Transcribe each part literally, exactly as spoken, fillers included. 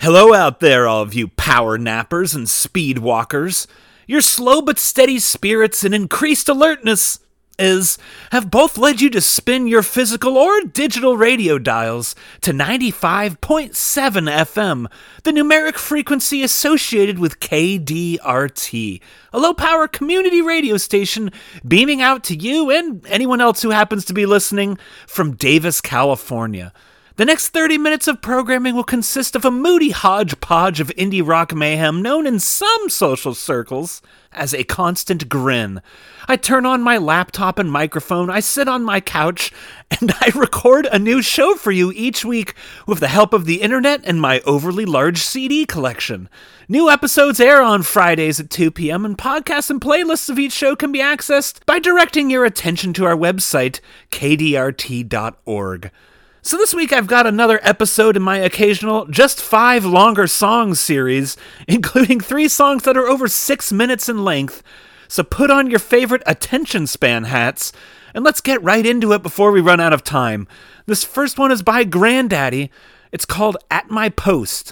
Hello out there, all of you power nappers and speed walkers. Your slow but steady spirits and increased alertness is have both led you to spin your physical or digital radio dials to ninety-five point seven F M, the numeric frequency associated with K D R T, a low-power community radio station beaming out to you and anyone else who happens to be listening from Davis, California. The next thirty minutes of programming will consist of a moody hodgepodge of indie rock mayhem known in some social circles as a constant grin. I turn on my laptop and microphone, I sit on my couch, and I record a new show for you each week with the help of the internet and my overly large C D collection. New episodes air on Fridays at two p.m., and podcasts and playlists of each show can be accessed by directing your attention to our website, k d r t dot org. So this week I've got another episode in my occasional Just Five Longer Songs series, including three songs that are over six minutes in length. So put on your favorite attention span hats, and let's get right into it before we run out of time. This first one is by Grandaddy. It's called At My Post.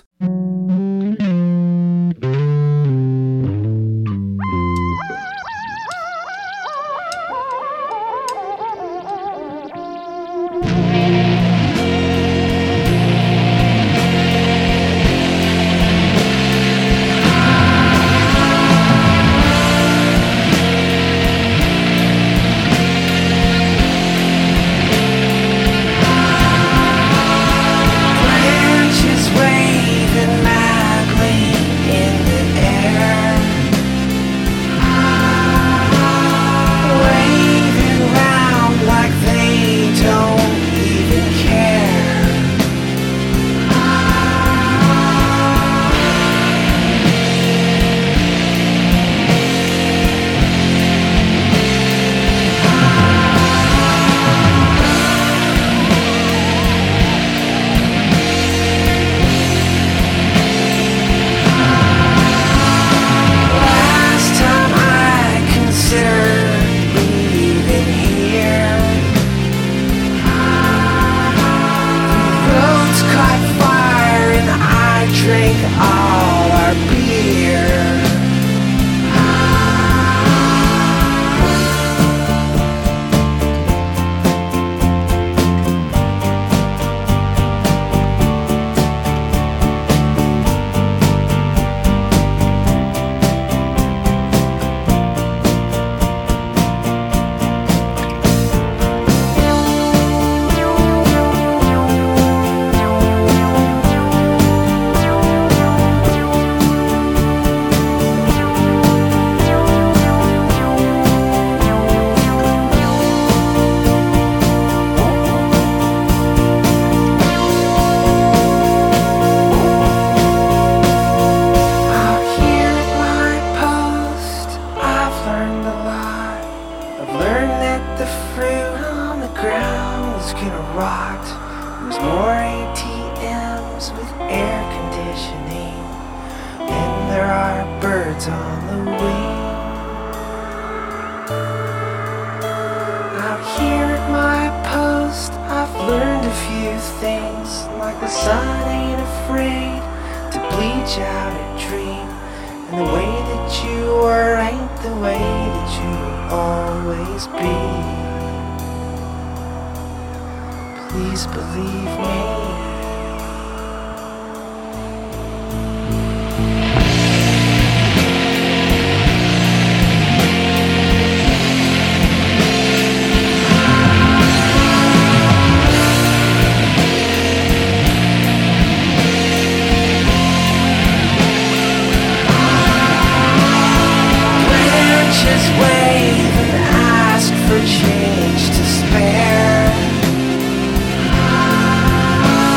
Change to spare.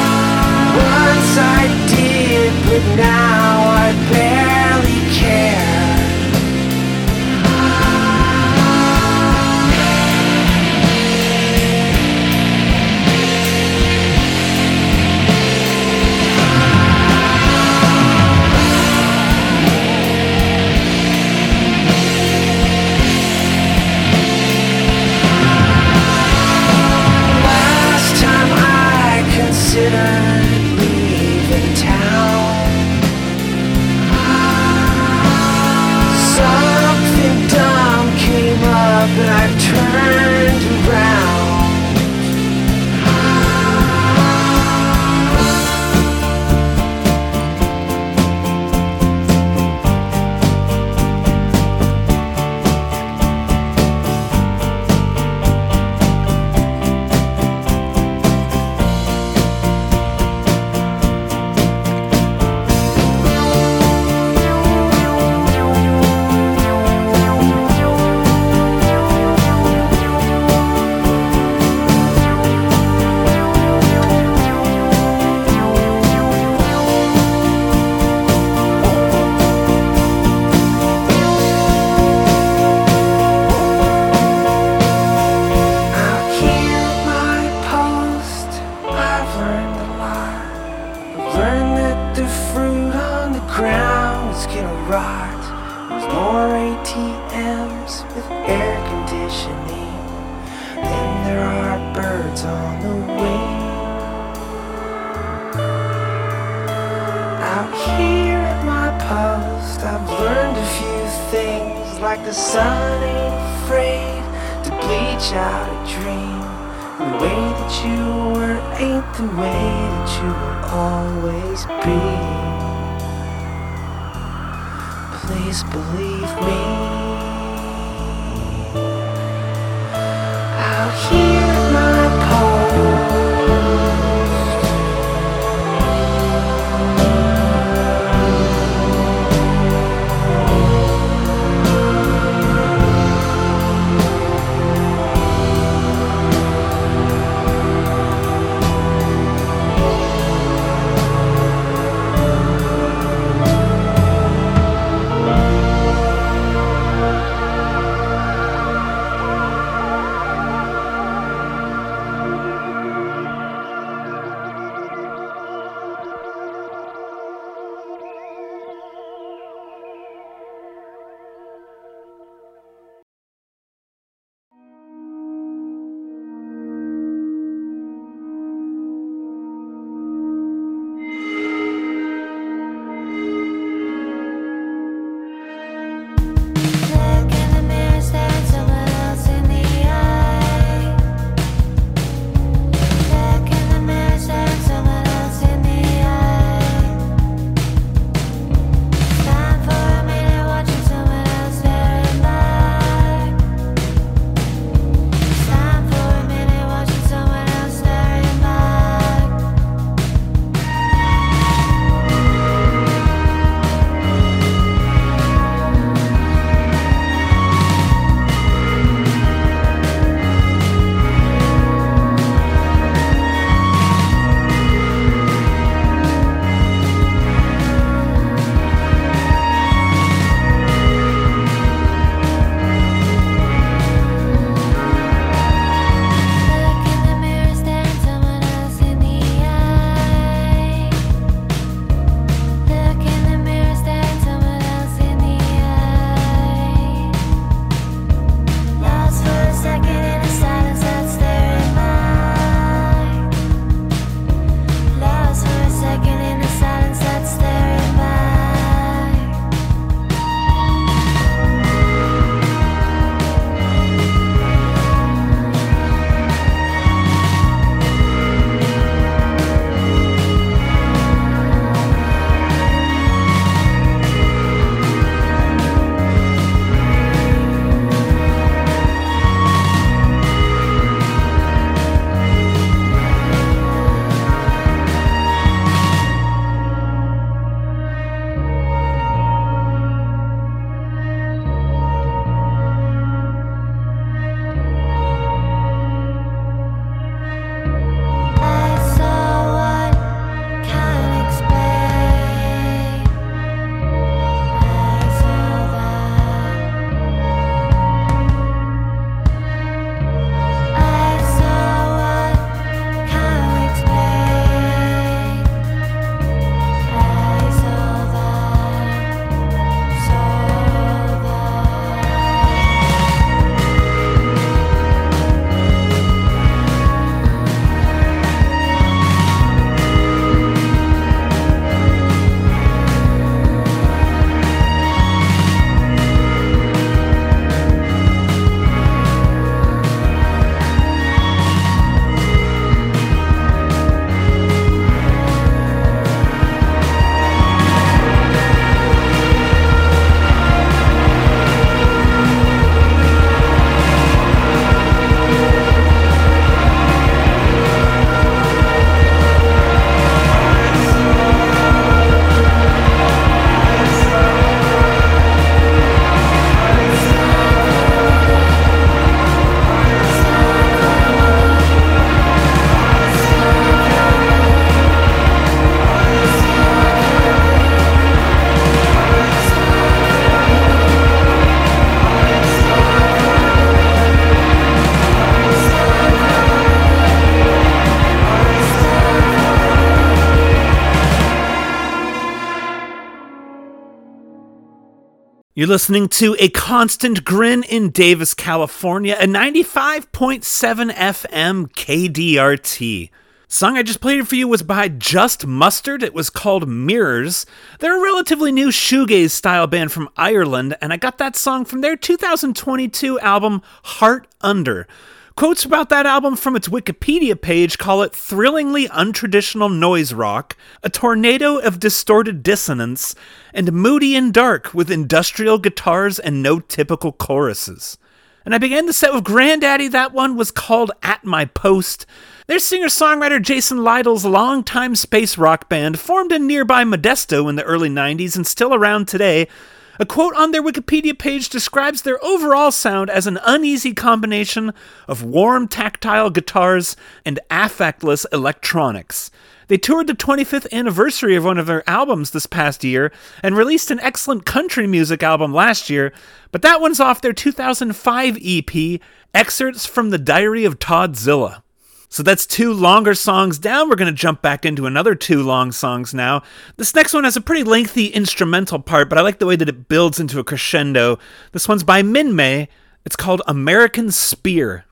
the ground is gonna rot. There's more A T Ms with air conditioning than there are birds on the wing. Out here at my post, I've learned a few things, like the sun ain't afraid to bleach out a dream. The way that you were ain't the way that you will always be. Please believe me. Out here at my post, You're listening to A Constant Grin in Davis, California, at ninety-five point seven F M K D R T. Song I just played for you was by Just Mustard. It was called Mirrors. They're a relatively new shoegaze-style band from Ireland, and I got that song from their two thousand twenty-two album, Heart Under. Quotes about that album from its Wikipedia page call it thrillingly untraditional noise rock, a tornado of distorted dissonance, and moody and dark with industrial guitars and no typical choruses. And I began the set with Grandaddy. That one was called At My Post. Their singer-songwriter Jason Lytle's longtime space rock band formed in nearby Modesto in the early nineties and still around today. A quote on their Wikipedia page describes their overall sound as an uneasy combination of warm tactile guitars and affectless electronics. They toured the twenty-fifth anniversary of one of their albums this past year and released an excellent country music album last year, but that one's off their two thousand five E P, Excerpts from the Diary of Toddzilla. So that's two longer songs down. We're going to jump back into another two long songs now. This next one has a pretty lengthy instrumental part, but I like the way that it builds into a crescendo. This one's by Minmay. It's called American Spear.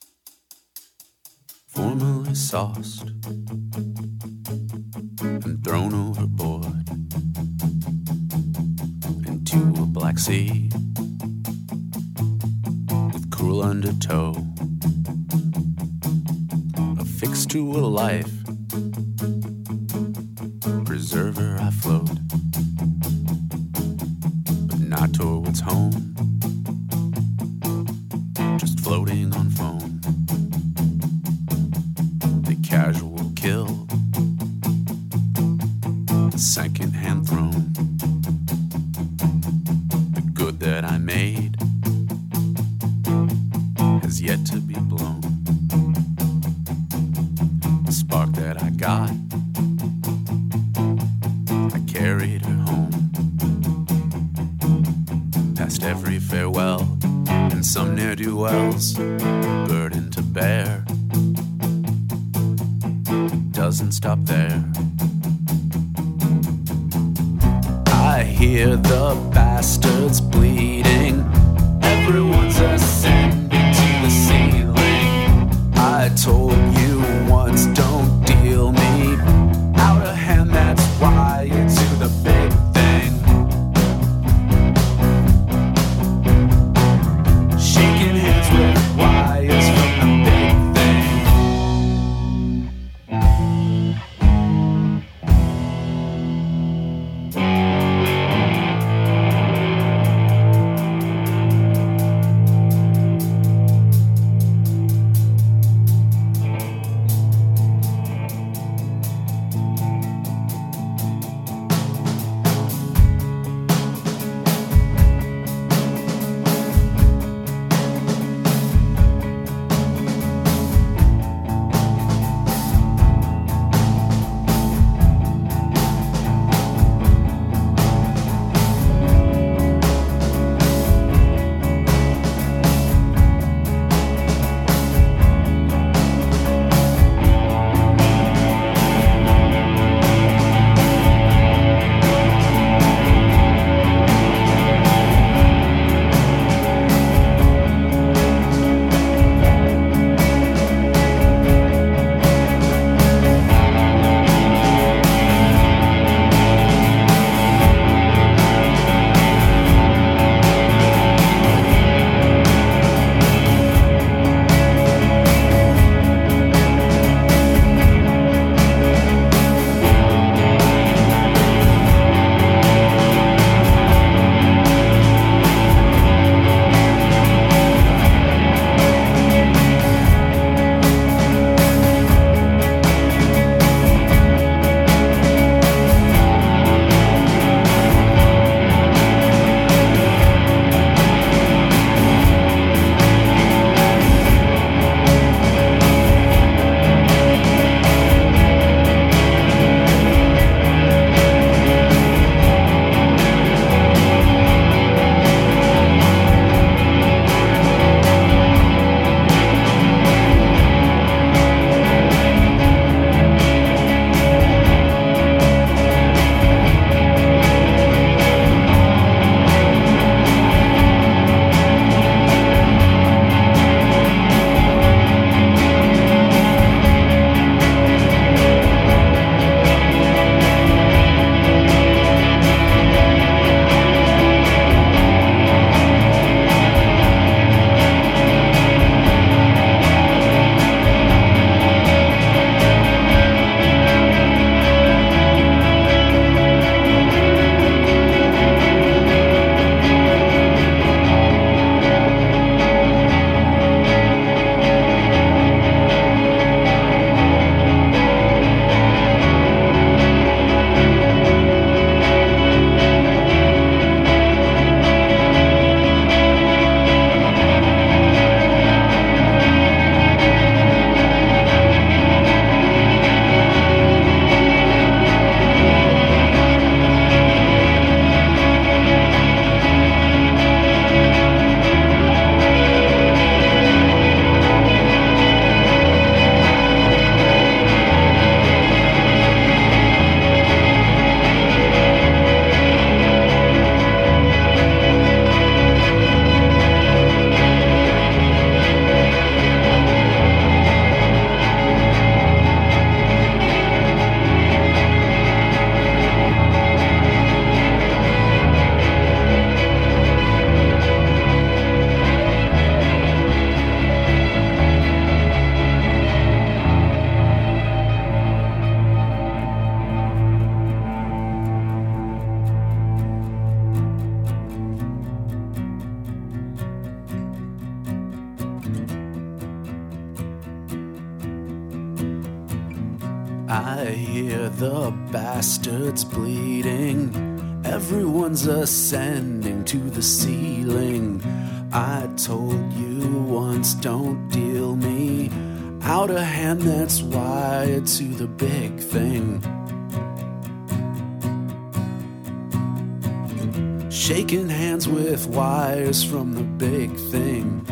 Formerly sauced and thrown overboard into a black sea with cruel undertow. Affixed to a life preserver I float, but not towards home, just floating on foam. The casual kill, the second-hand throne, the good that I made has yet to be blown. The spark that I got, I carried her home, past every farewell and some ne'er-do-wells, burden to bear. It doesn't stop there. I hear the bastards bleeding, everyone's ascending to the ceiling. I told you once, don't deal me out of hand, that's why you're to the big thing. Shaking hands with wires from the big thing. I hear the bastards bleeding. Everyone's ascending to the ceiling. I told you once, don't deal me out a hand that's wired to the big thing. Shaking hands with wires from the big thing.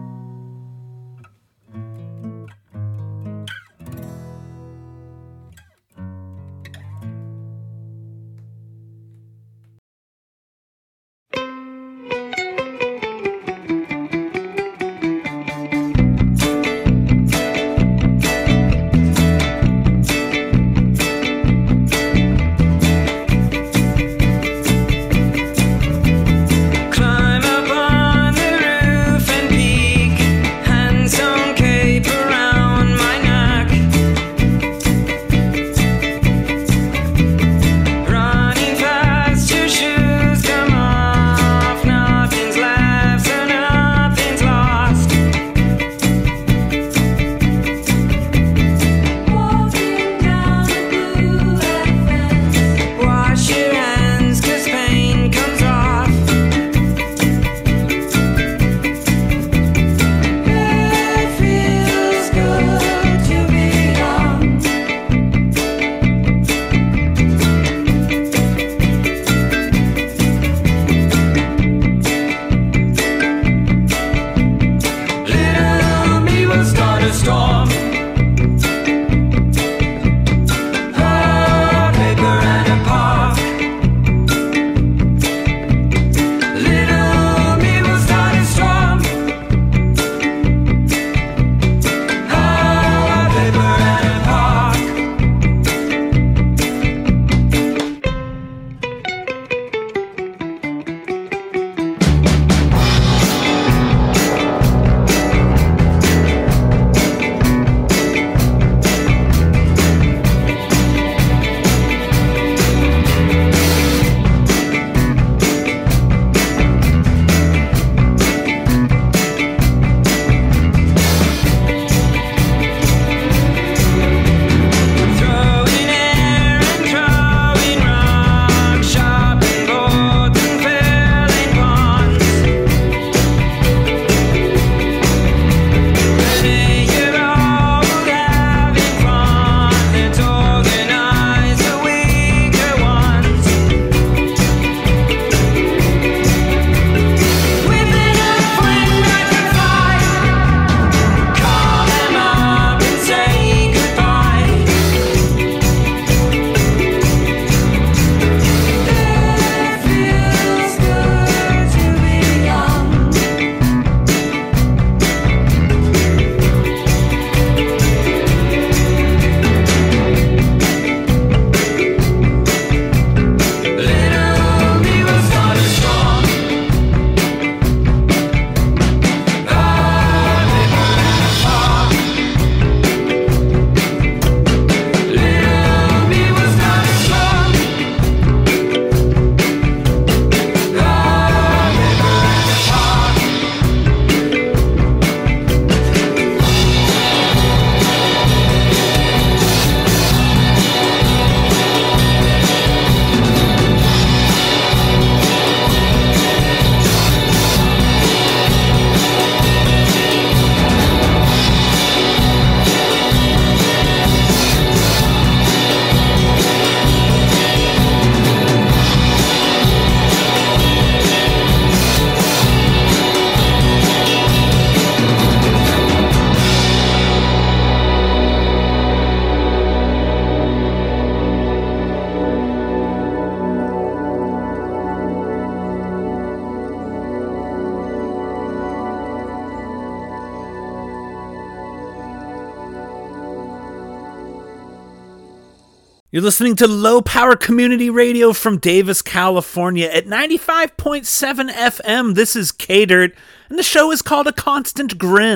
You're listening to Low Power Community Radio from Davis, California at ninety-five point seven F M. This is K-Dirt, and the show is called A Constant Grin.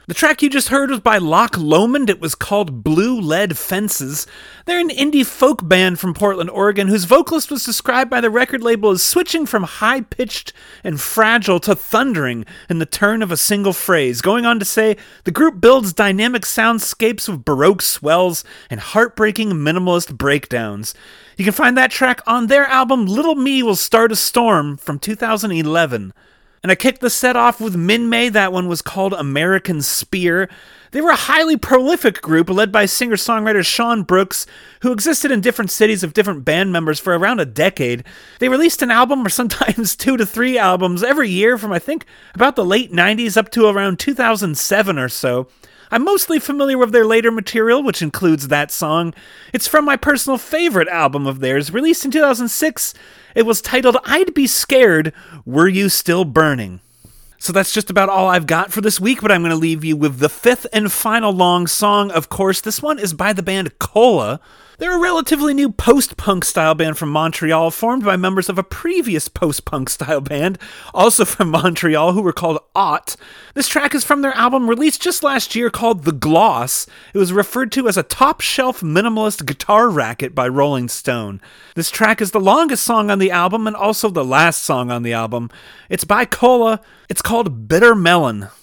The track you just heard was by Loch Lomond. It was called Blue Lead Fences. They're an indie folk band from Portland, Oregon, whose vocalist was described by the record label as switching from high-pitched and fragile to thundering in the turn of a single phrase, going on to say, the group builds dynamic soundscapes with baroque swells and heartbreaking minimalist breakdowns. You can find that track on their album Little Me Will Start a Storm from two thousand eleven. And I kicked the set off with Minmay. That one was called American Spear. They were a highly prolific group led by singer-songwriter Sean Brooks, who existed in different cities of different band members for around a decade. They released an album, or sometimes two to three albums, every year from, I think, about the late nineties up to around two thousand seven or so. I'm mostly familiar with their later material, which includes that song. It's from my personal favorite album of theirs, released in two thousand six. It was titled I'd Be Scared, Were You Still Burning? So that's just about all I've got for this week, but I'm going to leave you with the fifth and final long song. Of course, this one is by the band Cola. They're a relatively new post-punk style band from Montreal, formed by members of a previous post-punk style band, also from Montreal, who were called Ought. This track is from their album released just last year called The Gloss. It was referred to as a top-shelf minimalist guitar racket by Rolling Stone. This track is the longest song on the album and also the last song on the album. It's by Cola. It's called Bitter Melon.